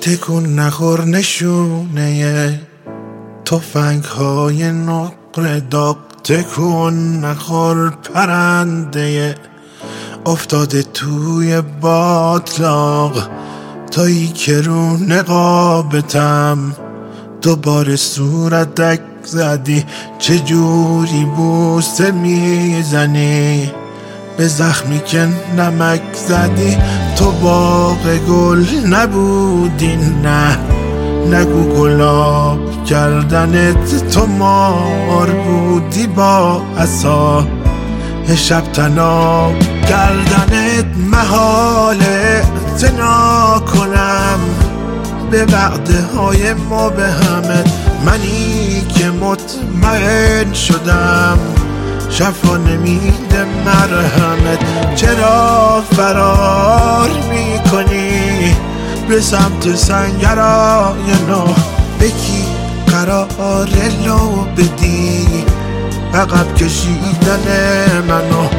تکون نخور نشونه تفنگ های نقره داغ، تکون نخور پرنده افتاده توی باطلاق، تایی که رو نقابتم دوباره صورتک زدی، چجوری بوسه میزنی به زخمی که نمک زدی. تو باغ گل نبودی، نه نگو گلاب کردنت، تو مار بودی با عصا شب تناب کردنت. محاله اعتنا کنم به وعده های مبهمت، منی که مطمئن شدم شفا نمیده مرهمت. چرا فرار میکنی به سمت سنگرای نو؟ به کی قرار لو بدی عقب کشیدن منو؟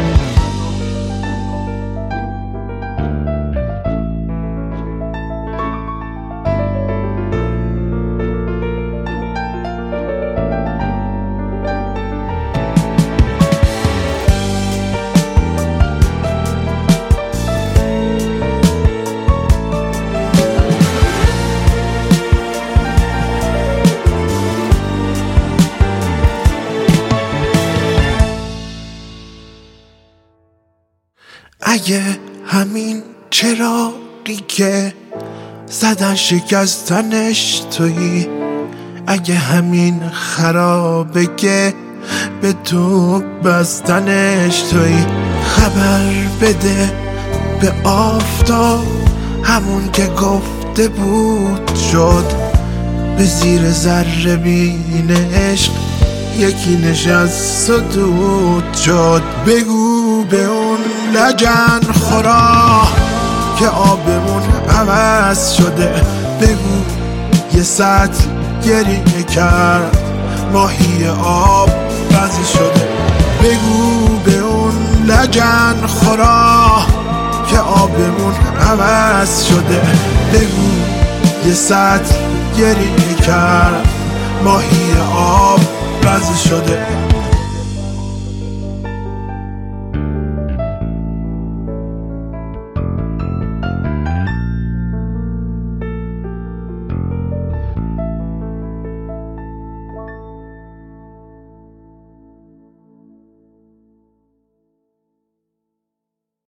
اگه همین چراغی که زدن شکستنش تویی، اگه همین خرابه که به تو بستنش تویی، خبر بده به آفتاب همون که گفته بود شد، به زیر ذره بین عشق یکی نشست و دود شد. بگو به اون لجن خورا که آبمون عوض شده، بگو یه سطل گریه کرد ماهی آب بزی شده. بگو به اون لجن خورا که آبمون عوض شده، بگو یه سطل گریه کرد ماهی آب بزی شده.